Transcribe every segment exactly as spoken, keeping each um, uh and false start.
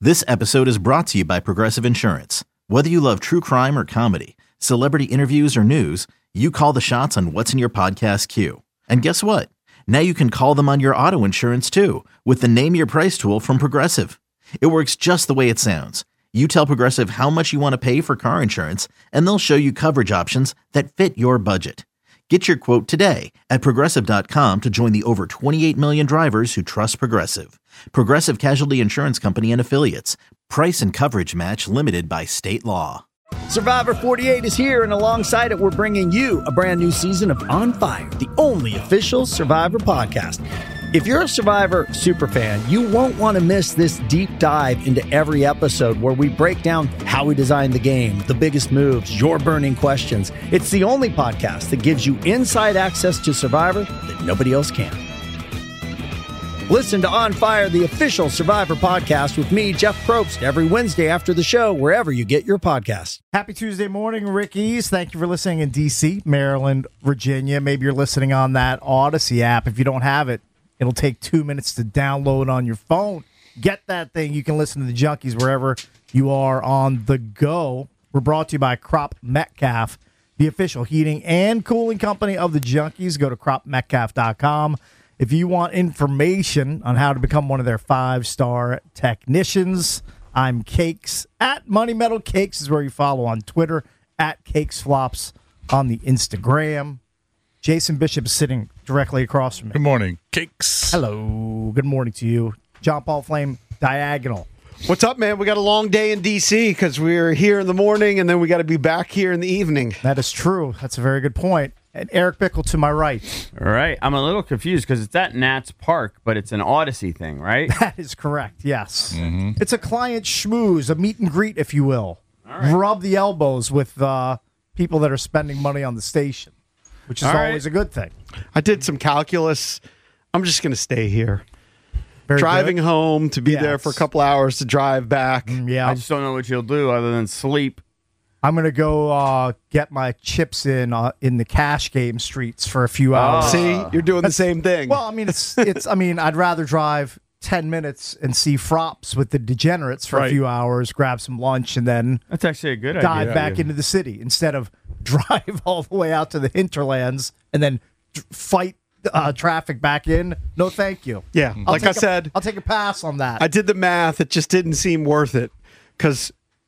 This episode is brought to you by Progressive Insurance. Whether you love true crime or comedy, celebrity interviews or news, you call the shots on what's in your podcast queue. And guess what? Now you can call them on your auto insurance too with the Name Your Price tool from Progressive. It works just the way it sounds. You tell Progressive how much you want to pay for car insurance, and they'll show you coverage options that fit your budget. Get your quote today at Progressive dot com to join the over twenty-eight million drivers who trust Progressive. Progressive Casualty Insurance Company and Affiliates. Price and coverage match limited by state law. Survivor forty-eight is here, and alongside it, we're bringing you a brand new season of On Fire, the only official Survivor podcast. If you're a Survivor superfan, you won't want to miss this deep dive into every episode where we break down how we designed the game, the biggest moves, your burning questions. It's the only podcast that gives you inside access to Survivor that nobody else can. Listen to On Fire, the official Survivor podcast with me, Jeff Probst, every Wednesday after the show, wherever you get your podcasts. Happy Tuesday morning, Rickies. Thank you for listening in D C, Maryland, Virginia. Maybe you're listening on that Odyssey app. If you don't have it, it'll take two minutes to download on your phone. Get that thing. You can listen to the Junkies wherever you are on the go. We're brought to you by Crop Metcalf, the official heating and cooling company of the Junkies. Go to crop metcalf dot com. If you want information on how to become one of their five-star technicians, I'm Cakes. At Money Metal Cakes is where you follow on Twitter. At Cakes Flops on the Instagram. Jason Bishop is sitting directly across from me. Good morning, Cakes. Hello. Good morning to you. John Paul Flame, diagonal. What's up, man? We got a long day in D C because we're here in the morning, and then we got to be back here in the evening. That is true. That's a very good point. And Eric Bickle to my right. All right. I'm a little confused because it's at Nats Park, but it's an Odyssey thing, right? That is correct, yes. Mm-hmm. It's a client schmooze, a meet and greet, if you will. All right. Rub the elbows with uh, people that are spending money on the station, which is All always right. a good thing. I did some calculus. I'm just going to stay here. Very Driving good. home to be Yes. there for a couple hours to drive back. Mm, Yeah. I just don't know what you'll do other than sleep. I'm going to go uh, get my chips in uh, in the cash game streets for a few hours. See, you're doing the same thing. Well, I mean, it's it's. I mean, I'd rather drive ten minutes and see Frops with the Degenerates for a Right. few hours, grab some lunch, and then That's actually a good dive idea. back into the city instead of drive all the way out to the hinterlands and then d- fight uh, traffic back in. No, thank you. yeah, I'll like take I a- said, I'll take a pass on that. I did the math. It just didn't seem worth it because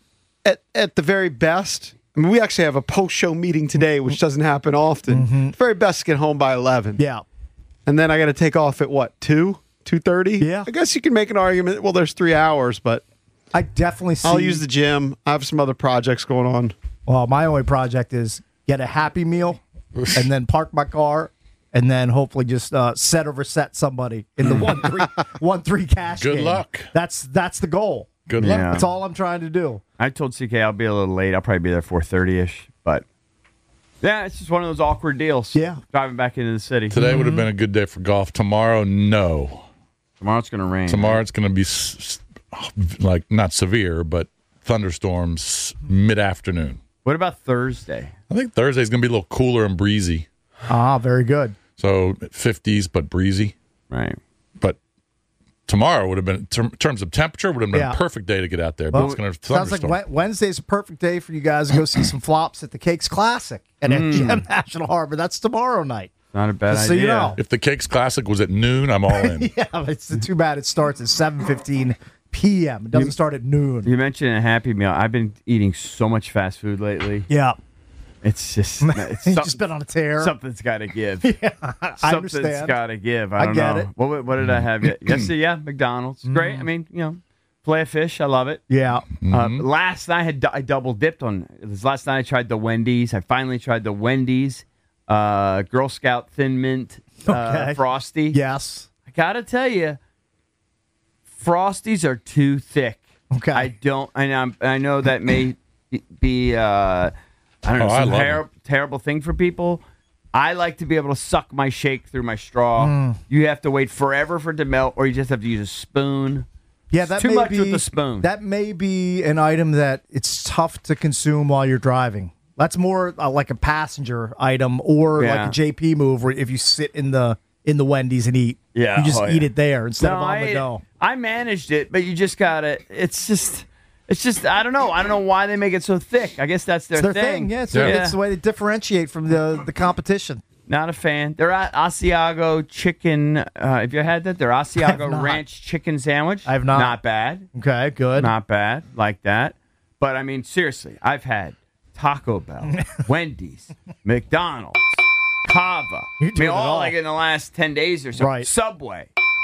at, at the very best, I mean, we actually have a post-show meeting today, which doesn't happen often. Mm-hmm. The very best to get home by eleven. yeah. And then I got to take off at what, two? two thirty? Yeah. I guess you can make an argument, well, there's three hours, but I definitely see. I'll use the gym. I have some other projects going on. Well, my only project is get a Happy Meal and then park my car and then hopefully just uh, set or reset somebody in the one three one three cash Good game. luck. That's that's the goal. Good Yeah. luck. That's all I'm trying to do. I told C K I'll be a little late. I'll probably be there four thirty-ish. But, yeah, it's just one of those awkward deals. Yeah. Driving back into the city. Today would have been a good day for golf. Tomorrow, no. Tomorrow it's going to rain. Tomorrow it's going to be s- s- like not severe, but thunderstorms mid-afternoon. What about Thursday? I think Thursday's going to be a little cooler and breezy. Ah, very good. So fifties, but breezy. Right. But tomorrow would have been, in terms of temperature, would have been Yeah. a perfect day to get out there. But Well, it's going to sounds like thunderstorm. Wed- Wednesday's a perfect day for you guys to go see some flops at the Cakes Classic at M G M National Harbor. That's tomorrow night. Not a bad Just so idea. you know. If the Cakes Classic was at noon, I'm all in. Yeah, but it's too bad it starts at seven fifteen p.m. It doesn't start at noon. You mentioned a Happy Meal. I've been eating so much fast food lately. Yeah. It's just it's You've some- just been on a tear. something's got to give. I Something's understand. got to give. I I don't get know. it. What, what did I have yet? Yesterday, yeah, McDonald's. Great. I mean, you know, fillet of fish. I love it. Yeah. Uh, last night I had I double dipped on. This last night I tried the Wendy's. I finally tried the Wendy's uh, Girl Scout Thin Mint uh, Okay. Frosty. Yes. I gotta tell you, Frosties are too thick. Okay. I don't. I know. I know that may be. Uh, I don't know. Oh, I some love ter- terrible thing for people. I like to be able to suck my shake through my straw. Mm. You have to wait forever for it to melt, or you just have to use a spoon. Yeah, It's that too may much be, with the spoon. That may be an item that it's tough to consume while you're driving. That's more uh, like a passenger item or Yeah. like a J P move where if you sit in the in the Wendy's and eat. Yeah, You just oh, eat yeah. it there instead No, of on I the ate go. it. I managed it, but you just gotta. It's just, it's just. I don't know. I don't know why they make it so thick. I guess that's their, It's their thing. Yeah, it's, Yeah. it's the way they differentiate from the the competition. Not a fan. They're at Asiago chicken. Uh, have you had that? Their Asiago not. ranch chicken sandwich. I have not. Not bad. Okay, good. Not bad. Like that. But I mean, seriously, I've had Taco Bell, Wendy's, McDonald's, Cava. You're I mean, doing it all, all. like in the last ten days or so. Right. Subway.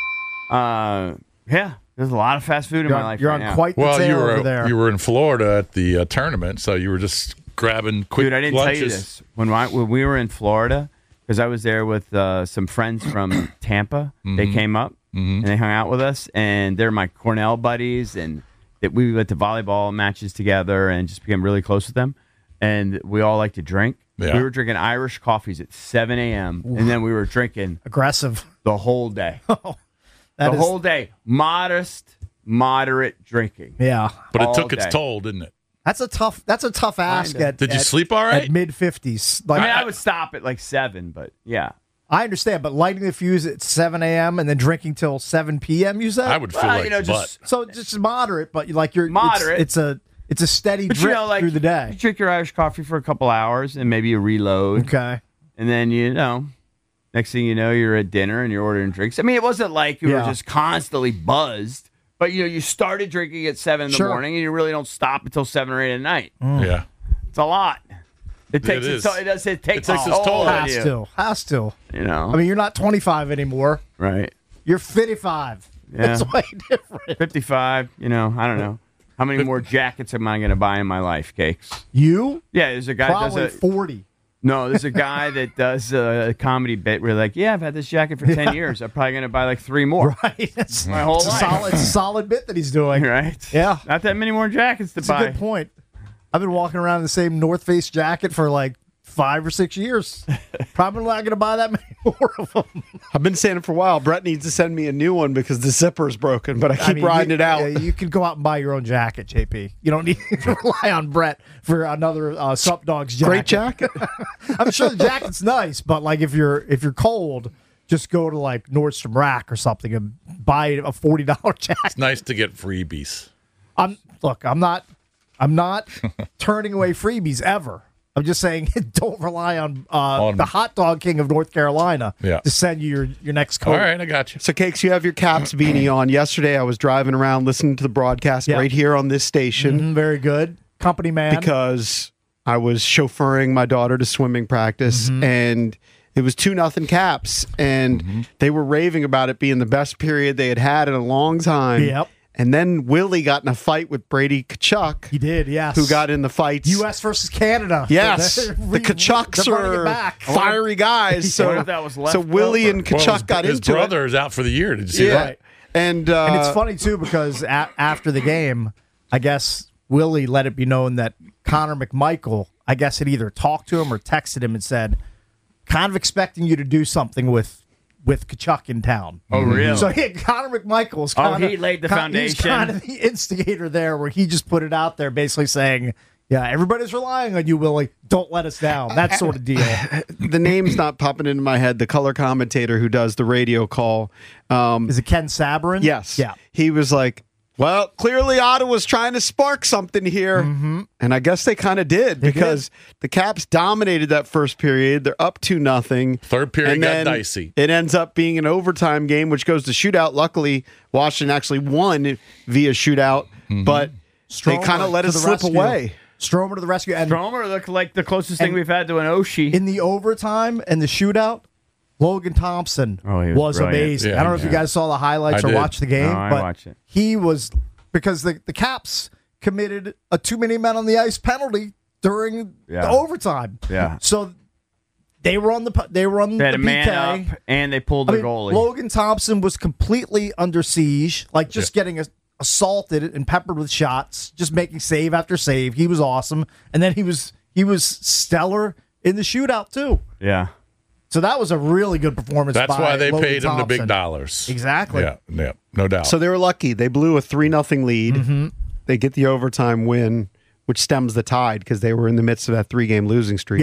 Uh, yeah. There's a lot of fast food in You're, my on, life you're right on now. quite the Well, tail you were over there. you were in Florida at the uh, tournament, so you were just grabbing quick Dude, I didn't lunches. tell you this. When, I, when we were in Florida, because I was there with uh, some friends from Tampa, they came up and they hung out with us, and they're my Cornell buddies, and that we went to volleyball matches together and just became really close with them. And we all like to drink. Yeah. We were drinking Irish coffees at seven a.m., and then we were drinking Aggressive. the whole day. That the is- whole day. Modest, moderate drinking. Yeah. But it all took its day. toll, didn't it? That's a tough. That's a tough ask. Kinda. At, Did you at- sleep all right? At mid fifties. Like I mean, I would stop at like seven, but yeah. I understand, but lighting the fuse at seven a.m. and then drinking till seven p.m. You said I would feel Well, like you know, butt. just So just moderate, but like you're it's- Moderate. It's, a it's a steady But drip you know, like through the you day. drink your Irish coffee for a couple hours, and maybe you reload, Okay. and then you know, next thing you know, you're at dinner and you're ordering drinks. I mean, it wasn't like you Yeah. were just constantly buzzed, but you know, you started drinking at seven in the Sure. morning, and you really don't stop until seven or eight at night. Yeah. It's a lot. It takes It its is. toll- it does. It takes, takes a its toll. toll on Has you. to. Has to. You know, I mean, you're not twenty-five anymore. right? You're fifty-five. Yeah. It's way different. Fifty-five. You know, I don't know. How many more jackets am I going to buy in my life, Cakes? You Yeah, there's a guy that does probably a, forty. No, there's a guy that does a comedy bit where like, yeah, I've had this jacket for ten years. I'm probably going to buy like three more. Right. It's, My whole it's a life. solid, it's a solid bit that he's doing. Right? Yeah. Not that many more jackets to It's a buy. good point. I've been walking around in the same North Face jacket for like five or six years. Probably not going to buy that many more of them. I've been saying it for a while. Brett needs to send me a new one because the zipper is broken, but I keep I mean, riding you, it out. yeah, you can go out and buy your own jacket, J P. You don't need to rely on Brett for another uh, Sup Dogs jacket. Great jacket. I'm sure the jacket's nice, but like if you're if you're cold, just go to like Nordstrom Rack or something and buy a forty dollar jacket. It's nice to get freebies. I'm look, I'm not I'm not turning away freebies ever. I'm just saying don't rely on, uh, On- the hot dog king of North Carolina Yeah. to send you your, your next coat. All right, I got you. So, Cakes, you have your Caps beanie on. Yesterday, I was driving around listening to the broadcast Yeah. right here on this station Mhm, very good. Company man. because I was chauffeuring my daughter to swimming practice, Mm-hmm. and it was two nothing Caps, and they were raving about it being the best period they had had in a long time. Yep. And then Willie got in a fight with Brady Kachuk, He did, yes. who got in the fights. U S versus Canada. Yes, They're the re- Kachucks they're bringing it are back. fiery guys. So, wonder if that was left so Willie over. and Kachuk Well, his, got his into brother it. is out for the year. Did you see Yeah. that? And, uh, And it's funny, too, because a- after the game, I guess Willie let it be known that Connor McMichael, I guess, had either talked to him or texted him and said, kind of expecting you to do something with with Kachuk in town. Oh, really? So yeah, Connor McMichael's Oh, kind of he laid the He's foundation. kind of the instigator there, where he just put it out there, basically saying, "Yeah, everybody's relying on you, Willie. Don't let us down." That sort of deal. the name's not popping into my head. The color commentator who does the radio call. Um, Is it Ken Sabrin? yes. Yeah. He was like, well, clearly Ottawa's trying to spark something here. Mm-hmm. And I guess they kind of did because the Caps dominated that first period. They're up to nothing. Third period And got then dicey. It ends up being an overtime game, which goes to shootout. Luckily, Washington actually won via shootout, but they kind of let to it the slip rescue. away. Stromer to the rescue. And Stromer looked like the closest thing And- we've had to an Oshie. in the overtime and the shootout, Logan Thompson Oh, he was was, brilliant. amazing. Yeah, I don't know if you yeah. guys saw the highlights I or did. watched the game, No, I but watched it. he was because the, the Caps committed a too many men on the ice penalty during Yeah. the overtime. Yeah. So they were on the pu- they were on They had the a man P K. up, and they pulled I the mean, goalie. Logan Thompson was completely under siege, like just getting a, assaulted and peppered with shots, just making save after save. He was awesome, and then he was he was stellar in the shootout too. yeah. So that was a really good performance. That's by why they Logan paid him the big Thompson. dollars. Exactly. Yeah, yeah, no doubt. So they were lucky. They blew a three nothing lead. Mm-hmm. They get the overtime win, which stems the tide because they were in the midst of that three game losing streak. Yeah.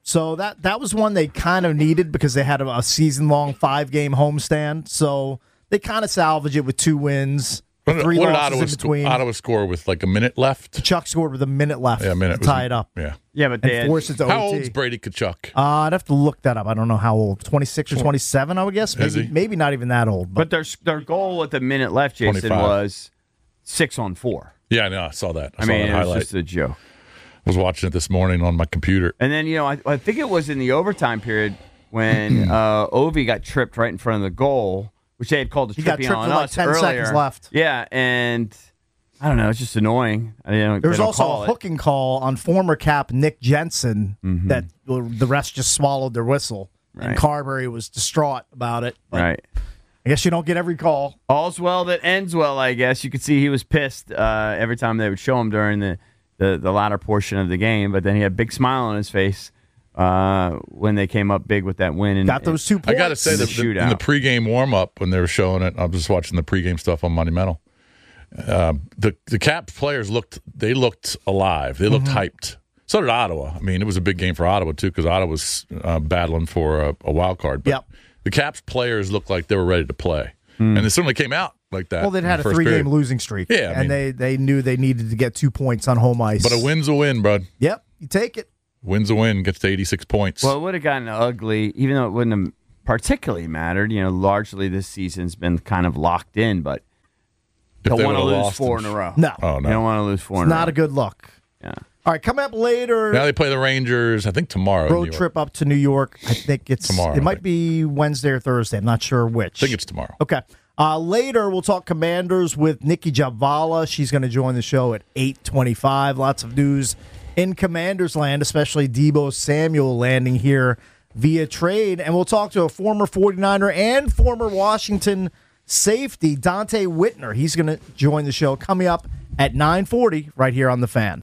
So that that was one they kind of needed because they had a, a season-long five-game homestand. So they kind of salvaged it with two wins, What, three what did losses Ottawa, in sc- between. Ottawa score with like a minute left? Chuck scored with a minute left Yeah, a minute. to tie it up. Yeah. Yeah, but they And had, force it to How O T. old's Brady Kachuk? Uh, I'd have to look that up. I don't know how old. twenty-six or twenty-seven, I would guess. Is Maybe, he? maybe not even that old. but But, their their goal with the minute left, Jason, twenty-five. was six on four. Yeah, I know. I saw that. I, I saw mean, that it was highlight. just a joke. I was watching it this morning on my computer. And then, you know, I, I think it was in the overtime period when uh, Ovi got tripped right in front of the goal, which they had called a He got tripping tripped on with like us ten earlier. seconds left. Yeah, and I don't know, it's just annoying. I didn't, there was they don't also call a it. hooking call on former cap Nick Jensen Mm-hmm. that the rest just swallowed their whistle. Right. And Carberry was distraught about it. But Right. I guess you don't get every call. All's well that ends well, I guess. You could see he was pissed uh, every time they would show him during the, the, the latter portion of the game, but then he had a big smile on his face uh, when they came up big with that win. And, Got those two I points. got to say, in the that the, in shootout. the pregame warm up when they were showing it, I was just watching the pregame stuff on Monumental. Uh, the the Caps players looked they looked alive. They looked Mm-hmm. hyped. So did Ottawa. I mean, it was a big game for Ottawa too because Ottawa was uh, battling for a, a wild card. But Yep. the Caps players looked like they were ready to play, and they certainly came out like that. Well, they'd in had the a first three-game period. losing streak. Yeah, I and mean- they, they knew they needed to get two points on home ice. But a win's a win, bud. Yep, you take it. Win's a win. Gets to eighty-six points. Well, it would have gotten ugly, even though it wouldn't have particularly mattered. You know, largely this season's been kind of locked in, but If don't they want to would've lose lost four in them- a row. No. Oh You no. don't want to lose four in It's a row. not a good look. Yeah. All right, coming up later. Now they play the Rangers. I think tomorrow. in New road York. trip up to New York. I think it's Tomorrow, It I might think. be Wednesday or Thursday. I'm not sure which. I think it's tomorrow. Okay. Uh, later, we'll talk Commanders with Nikki Javala. She's going to join the show at eight twenty-five. Lots of news in Commanders land, especially Deebo Samuel landing here via trade. And we'll talk to a former forty-niner and former Washington safety, Dante Whitner. He's going to join the show coming up at nine forty right here on The Fan.